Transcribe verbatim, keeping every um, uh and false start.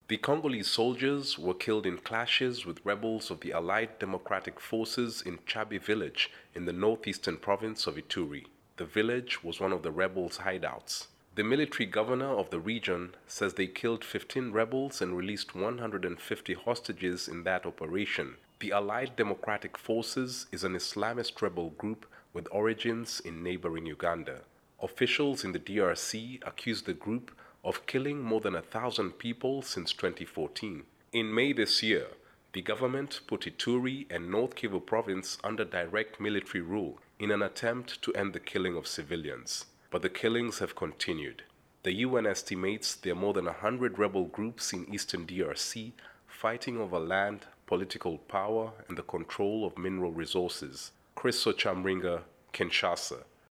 The Congolese soldiers were killed in clashes with rebels of the Allied Democratic Forces in Chabi village in the northeastern province of Ituri. The village was one of the rebels' hideouts. The military governor of the region says they killed fifteen rebels and released one hundred fifty hostages in that operation. The Allied Democratic Forces is an Islamist rebel group with origins in neighboring Uganda. Officials in the D R C accused the group of killing more than a thousand people since twenty fourteen. In May this year, the government put Ituri and North Kivu province under direct military rule in an attempt to end the killing of civilians. But the killings have continued. The U N estimates there are more than a hundred rebel groups in eastern D R C fighting over land, political power, and the control of mineral resources. Chris Ochamringa, Kinshasa.